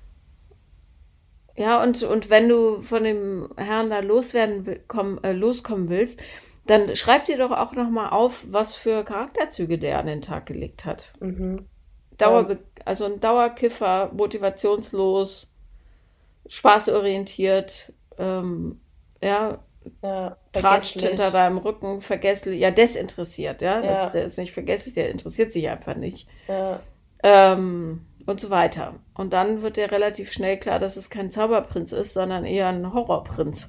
Ja, und wenn du von dem Herrn da loskommen willst, dann schreib dir doch auch nochmal auf, was für Charakterzüge der an den Tag gelegt hat. Also ein Dauerkiffer, motivationslos, spaßorientiert, ja, Ja. tratscht Vergesslich. hinter deinem Rücken, vergesslich, ja, desinteressiert, ja. Ja. Der ist nicht vergesslich, der interessiert sich einfach nicht. Ja. Und so weiter. Und dann wird dir relativ schnell klar, dass es kein Zauberprinz ist, sondern eher ein Horrorprinz.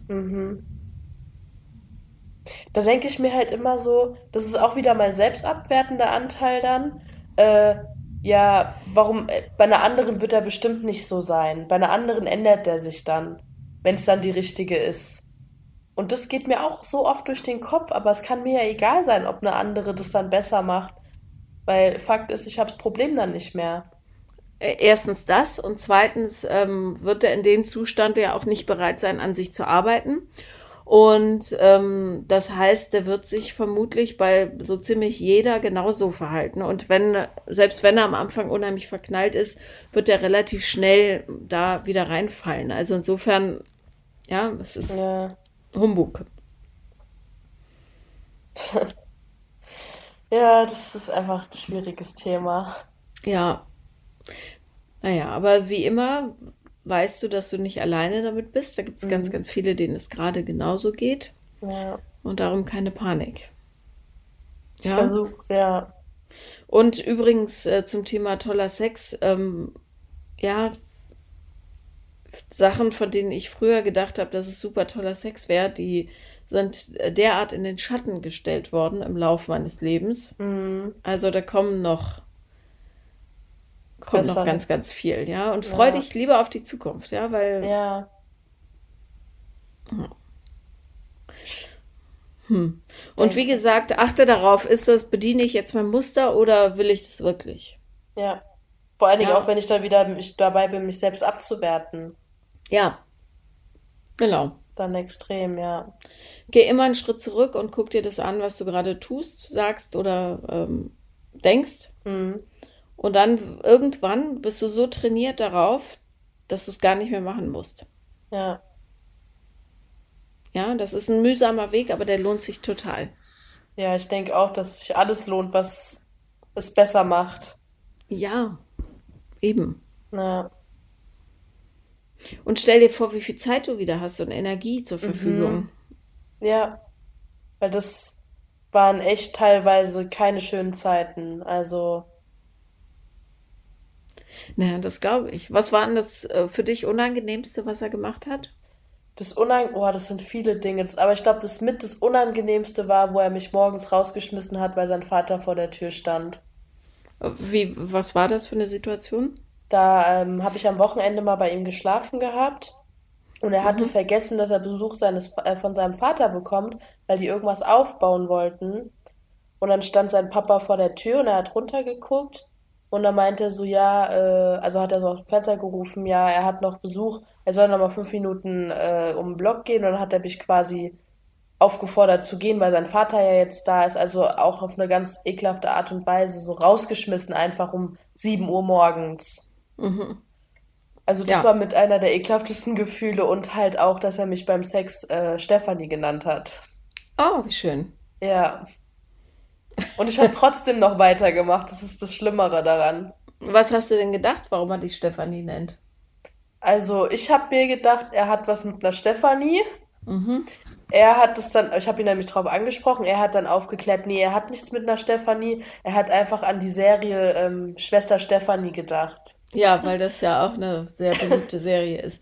Da denke ich mir halt immer so, das ist auch wieder mein selbstabwertender Anteil dann. Ja, warum, bei einer anderen wird er bestimmt nicht so sein. Bei einer anderen ändert er sich dann, wenn es dann die richtige ist. Und das geht mir auch so oft durch den Kopf, aber es kann mir ja egal sein, ob eine andere das dann besser macht. Weil Fakt ist, ich habe das Problem dann nicht mehr. Erstens das und zweitens wird er in dem Zustand ja auch nicht bereit sein, an sich zu arbeiten. Und das heißt, der wird sich vermutlich bei so ziemlich jeder genauso verhalten. Und selbst wenn er am Anfang unheimlich verknallt ist, wird er relativ schnell da wieder reinfallen. Also insofern, ja, es ist Ja. Humbug. Ja, das ist einfach ein schwieriges Thema. Ja, naja, aber wie immer weißt du, dass du nicht alleine damit bist. Da gibt es ganz, Mhm. ganz viele, denen es gerade genauso geht. Ja, Und darum keine Panik. ich Ja. versuche, ja. Und übrigens zum Thema toller Sex, ja, Sachen, von denen ich früher gedacht habe, dass es super toller Sex wäre, die sind derart in den Schatten gestellt worden im Laufe meines Lebens. Mhm. Also da kommt noch Bessere. ganz, ganz viel, ja. Und freu Ja, dich lieber auf die Zukunft, ja, weil, ja, und wie denke ich. gesagt, achte darauf, bediene ich jetzt mein Muster oder will ich das wirklich? Ja. Vor allen Dingen auch, Ja, wenn ich dann wieder mich dabei bin, mich selbst abzuwerten. ja, genau. Dann extrem, ja. Geh immer einen Schritt zurück und guck dir das an, was du gerade tust, sagst oder denkst. Mhm. Und dann irgendwann bist du so trainiert darauf, dass du es gar nicht mehr machen musst. Ja. Ja, das ist ein mühsamer Weg, aber der lohnt sich total. Ja, ich denke auch, dass sich alles lohnt, was es besser macht. Ja, eben. Ja. Und stell dir vor, wie viel Zeit du wieder hast und Energie zur Mhm. Verfügung. Ja. Weil das waren echt teilweise keine schönen Zeiten. Also, Naja, das glaube ich. Was war denn das für dich Unangenehmste, was er gemacht hat? oh, das sind viele Dinge. Aber ich glaube, das Unangenehmste war, wo er mich morgens rausgeschmissen hat, weil sein Vater vor der Tür stand. Was war das für eine Situation? Da habe ich am Wochenende mal bei ihm geschlafen gehabt und er hatte Mhm. vergessen, dass er Besuch von seinem Vater bekommt, weil die irgendwas aufbauen wollten. Und dann stand sein Papa vor der Tür und er hat runtergeguckt und dann meinte er so, ja, also hat er so aus dem Fenster gerufen, ja, er hat noch Besuch, er soll noch mal 5 Minuten um den Block gehen und dann hat er mich quasi aufgefordert zu gehen, weil sein Vater ja jetzt da ist, also auch auf eine ganz ekelhafte Art und Weise so rausgeschmissen, einfach um 7 Uhr morgens. Mhm. Also das war Ja. mit einer der ekelhaftesten Gefühle und halt auch, dass er mich beim Sex Stefanie genannt hat. Oh, wie schön. Ja. Und ich habe trotzdem noch weitergemacht. Das ist das Schlimmere daran. Was hast du denn gedacht, warum er dich Stefanie nennt? Also ich habe mir gedacht, er hat was mit einer Stefanie. Mhm. Er hat es dann, ich habe ihn nämlich drauf angesprochen, er hat dann aufgeklärt, nee, er hat nichts mit einer Stefanie. Er hat einfach an die Serie Schwester Stefanie gedacht. Ja, weil das ja auch eine sehr beliebte Serie ist.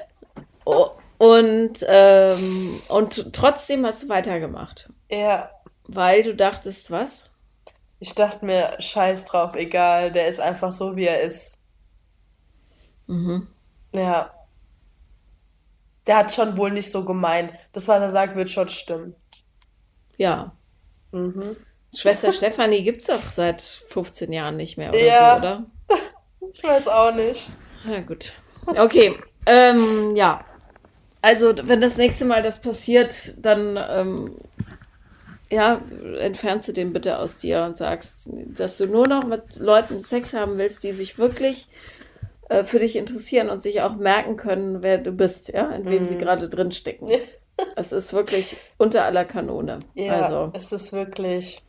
Und trotzdem hast du weitergemacht. Ja, Weil du dachtest, was? ich dachte mir, scheiß drauf, egal, der ist einfach so, wie er ist. Mhm. Ja, der hat schon wohl nicht so gemeint. Das, was er sagt, wird schon stimmen. Ja. Mhm. Schwester Stefanie gibt's doch seit 15 Jahren nicht mehr oder so, Ja, oder? ich weiß auch nicht. Na gut. Okay. Ja. Also, wenn das nächste Mal das passiert, dann ja, entfernst du den bitte aus dir und sagst, dass du nur noch mit Leuten Sex haben willst, die sich wirklich für dich interessieren und sich auch merken können, wer du bist, ja, in wem sie Mhm. gerade drin stecken. Es ist wirklich unter aller Kanone. Ja, Also, es ist wirklich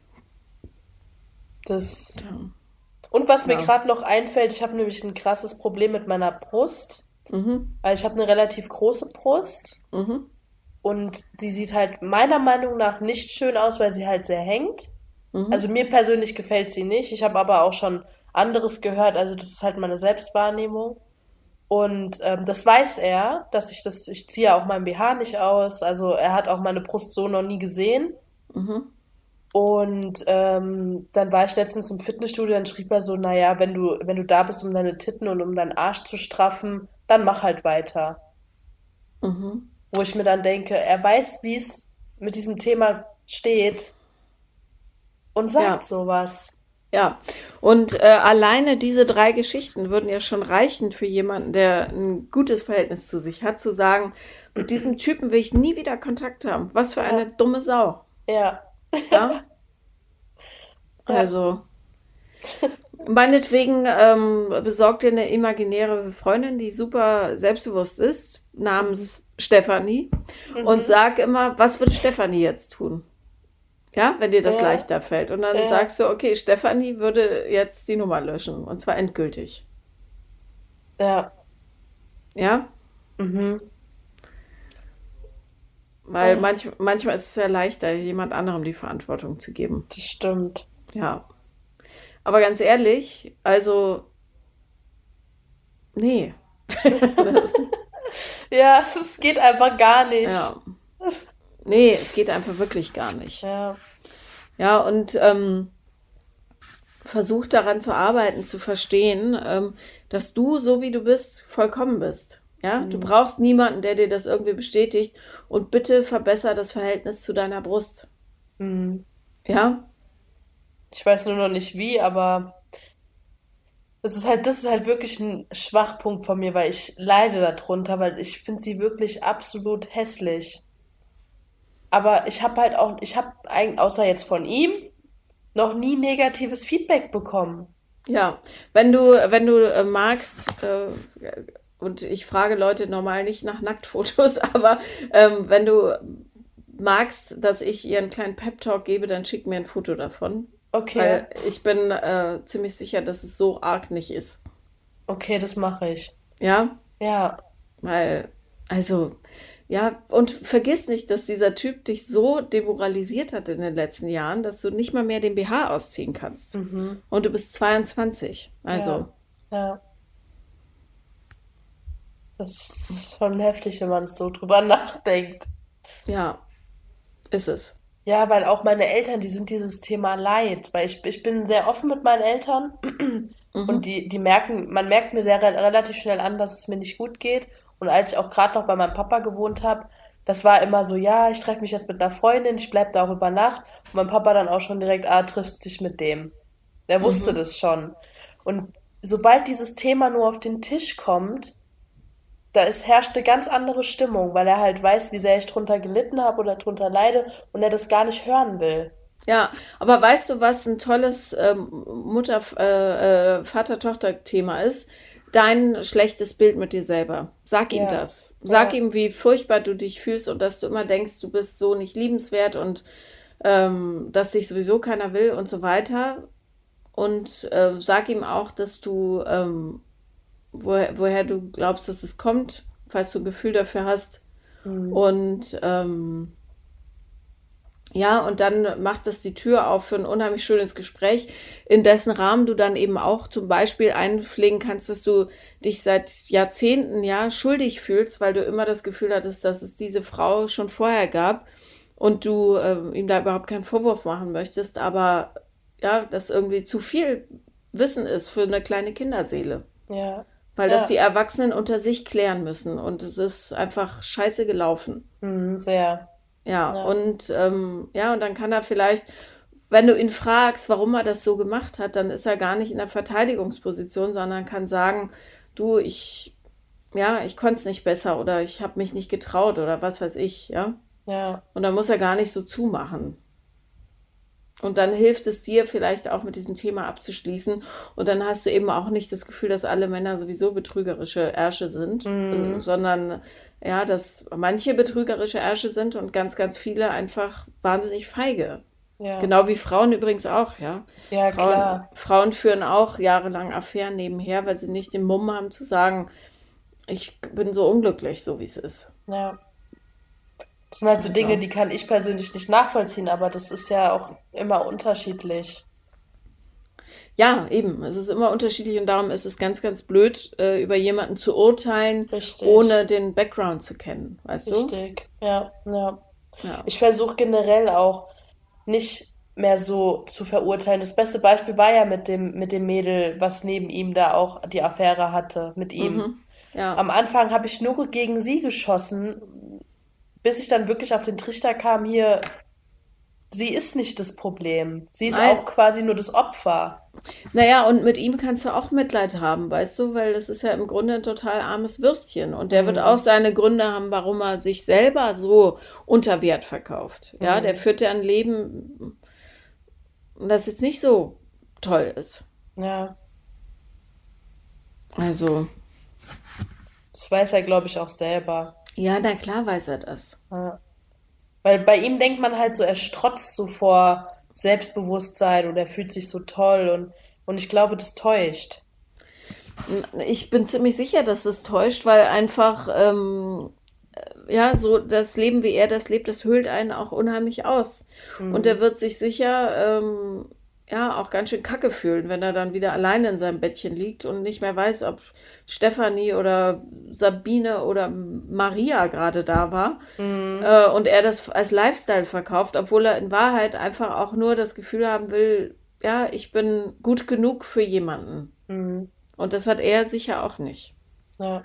das. ja. Und was mir Ja. gerade noch einfällt, ich habe nämlich ein krasses Problem mit meiner Brust, Mhm. weil ich habe eine relativ große Brust Mhm. und die sieht halt meiner Meinung nach nicht schön aus, weil sie halt sehr hängt. Also Mhm. mir persönlich gefällt sie nicht. Ich habe aber auch schon anderes gehört, also das ist halt meine Selbstwahrnehmung. Und das weiß er, ich ziehe ja auch mein BH nicht aus. Also er hat auch meine Brust so noch nie gesehen. Mhm. Und dann war ich letztens im Fitnessstudio, dann schrieb er so, naja, wenn du da bist, um deine Titten und um deinen Arsch zu straffen, dann mach halt weiter. Mhm. Wo ich mir dann denke, er weiß, wie es mit diesem Thema steht und sagt Ja. sowas. Ja, und alleine diese drei Geschichten würden ja schon reichen für jemanden, der ein gutes Verhältnis zu sich hat, zu sagen, mit diesem Typen will ich nie wieder Kontakt haben. Was für eine Ja, dumme Sau. ja, Ja, ja. also meinetwegen besorg dir eine imaginäre Freundin, die super selbstbewusst ist, Mhm. namens Stefanie, und Mhm. sag immer, was würde Stefanie jetzt tun? Ja, wenn dir das Ja, leichter fällt. Und dann ja, sagst du, okay, Stefanie würde jetzt die Nummer löschen. Und zwar endgültig. ja. Ja? Mhm. Weil Ah, manchmal ist es ja leichter, jemand anderem die Verantwortung zu geben. das stimmt. Ja. Aber ganz ehrlich, also, nee. Ja, es geht einfach gar nicht. Ja. Nee, es geht einfach wirklich gar nicht. Ja. Ja, und versuch daran zu arbeiten, zu verstehen, dass du, so wie du bist, vollkommen bist. Ja, du Mhm. brauchst niemanden, der dir das irgendwie bestätigt. Und bitte verbessere das Verhältnis zu deiner Brust. Mhm. Ja, Ich weiß nur noch nicht wie, aber das ist halt wirklich ein Schwachpunkt von mir, weil ich leide darunter, weil ich finde sie wirklich absolut hässlich. Aber ich habe eigentlich, außer jetzt von ihm, noch nie negatives Feedback bekommen. ja. Wenn du magst, und ich frage Leute normal nicht nach Nacktfotos, aber wenn du magst, dass ich ihr einen kleinen Pep-Talk gebe, dann schick mir ein Foto davon. Okay, Weil ich bin ziemlich sicher, dass es so arg nicht ist. okay, das mache ich. Ja, Ja, weil, also, ja, und vergiss nicht, dass dieser Typ dich so demoralisiert hat in den letzten Jahren, dass du nicht mal mehr den BH ausziehen kannst. mhm. Und du bist 22. Also, Ja, ja. Das ist schon heftig, wenn man so drüber nachdenkt. ja, ist es. Ja, weil auch meine Eltern, die sind dieses Thema leid, weil ich bin sehr offen mit meinen Eltern und Mhm, die merken, man merkt mir sehr relativ schnell an, dass es mir nicht gut geht. Und als ich auch gerade noch bei meinem Papa gewohnt habe, das war immer so, ja, ich treffe mich jetzt mit einer Freundin, ich bleib da auch über Nacht. Und mein Papa dann auch schon direkt, triffst dich mit dem. Der wusste mhm. das schon. Und sobald dieses Thema nur auf den Tisch kommt, herrscht eine ganz andere Stimmung, weil er halt weiß, wie sehr ich drunter gelitten habe oder drunter leide und er das gar nicht hören will. Ja, aber weißt du, was ein tolles Vater-Tochter-Thema ist? Dein schlechtes Bild mit dir selber. Sag ihm Ja, das. Sag ja, ihm, wie furchtbar du dich fühlst und dass du immer denkst, du bist so nicht liebenswert und dass dich sowieso keiner will und so weiter. Und sag ihm auch, dass du, woher du glaubst, dass es kommt, falls du ein Gefühl dafür hast. hm, Und ja, und dann macht das die Tür auf für ein unheimlich schönes Gespräch, in dessen Rahmen du dann eben auch zum Beispiel einpflegen kannst, dass du dich seit Jahrzehnten ja schuldig fühlst, weil du immer das Gefühl hattest, dass es diese Frau schon vorher gab und du ihm da überhaupt keinen Vorwurf machen möchtest, aber ja, das irgendwie zu viel Wissen ist für eine kleine Kinderseele, ja, weil das die ja, Erwachsenen unter sich klären müssen und es ist einfach scheiße gelaufen. sehr, Ja, ja, und ja, und dann kann er vielleicht, wenn du ihn fragst, warum er das so gemacht hat, dann ist er gar nicht in der Verteidigungsposition, sondern kann sagen, du, ja, ich konnte es nicht besser oder ich habe mich nicht getraut oder was weiß ich, ja. ja, Und dann muss er gar nicht so zumachen. Und dann hilft es dir vielleicht auch mit diesem Thema abzuschließen. Und dann hast du eben auch nicht das Gefühl, dass alle Männer sowieso betrügerische Ärsche sind, hm, sondern ja, dass manche betrügerische Ärsche sind und ganz, ganz viele einfach wahnsinnig feige. ja, Genau wie Frauen übrigens auch, ja. ja, klar, Frauen führen auch jahrelang Affären nebenher, weil sie nicht den Mumm haben zu sagen, ich bin so unglücklich, so wie es ist. ja. Das sind halt so Dinge, Also, die kann ich persönlich nicht nachvollziehen, aber das ist ja auch immer unterschiedlich. ja, eben. Es ist immer unterschiedlich und darum ist es ganz, ganz blöd, über jemanden zu urteilen, Richtig, ohne den Background zu kennen, weißt du? richtig, ja, ja. Ja. Ich versuche generell auch nicht mehr so zu verurteilen. Das beste Beispiel war ja mit dem Mädel, was neben ihm da auch die Affäre hatte, mit ihm. Mhm. Ja. Am Anfang habe ich nur gegen sie geschossen, bis ich dann wirklich auf den Trichter kam, hier, sie ist nicht das Problem. Sie ist Nein, auch quasi nur das Opfer. naja, und mit ihm kannst du auch Mitleid haben, weißt du, weil das ist ja im Grunde ein total armes Würstchen. Und der wird auch Hm, seine Gründe haben, warum er sich selber so unter Wert verkauft. Ja, der hm, führt ja ein Leben, das jetzt nicht so toll ist. ja, Also, das weiß er, glaube ich, auch selber. ja, na klar weiß er das. Ja. Weil bei ihm denkt man halt so, er strotzt so vor Selbstbewusstsein und er fühlt sich so toll und ich glaube, das täuscht. Ich bin ziemlich sicher, dass es täuscht, weil einfach, ja, so das Leben, wie er das lebt, das höhlt einen auch unheimlich aus. Und Mhm. er wird sich sicher, ja, auch ganz schön kacke fühlen, wenn er dann wieder alleine in seinem Bettchen liegt und nicht mehr weiß, ob Stefanie oder Sabine oder Maria gerade da war. Mhm. Und er das als Lifestyle verkauft, obwohl er in Wahrheit einfach auch nur das Gefühl haben will, ja, ich bin gut genug für jemanden. Mhm. Und das hat er sicher auch nicht. Ja.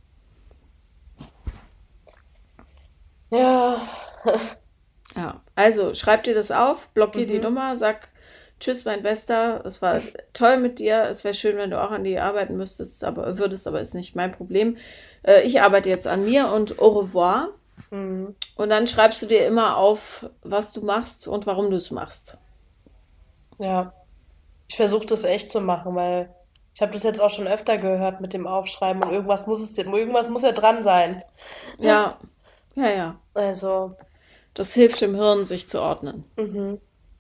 Ja. Ja, also schreib dir das auf, blockier die Mhm. Nummer, sag Tschüss, mein Bester, es war toll mit dir, es wäre schön, wenn du auch an dir arbeiten würdest, aber ist nicht mein Problem. Ich arbeite jetzt an mir und au revoir. Mhm. Und dann schreibst du dir immer auf, was du machst und warum du es machst. Ja. Ich versuche das echt zu machen, weil ich habe das jetzt auch schon öfter gehört mit dem Aufschreiben und irgendwas muss ja dran sein. Ja, ja, ja. Also, Das hilft dem Hirn, sich zu ordnen. mhm.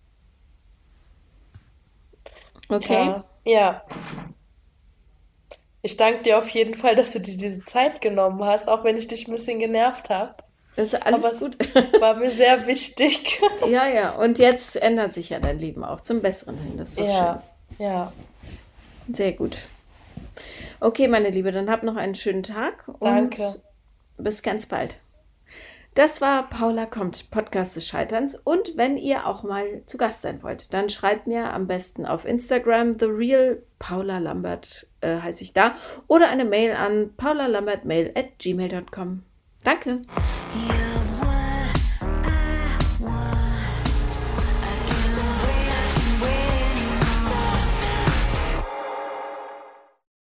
Okay? Ja, ja. Ich danke dir auf jeden Fall, dass du dir diese Zeit genommen hast, auch wenn ich dich ein bisschen genervt habe. Ist Aber alles es gut. war mir sehr wichtig. Ja, ja. Und jetzt ändert sich ja dein Leben auch zum Besseren hin. Das ist doch schön. Ja, ja. Sehr gut. Okay, meine Liebe, dann hab noch einen schönen Tag Danke. und bis ganz bald. Das war Paula kommt, Podcast des Scheiterns. Und wenn ihr auch mal zu Gast sein wollt, dann schreibt mir am besten auf Instagram The Real Paula Lambert heiße ich da oder eine Mail an paulalambertmail@gmail.com. Danke. You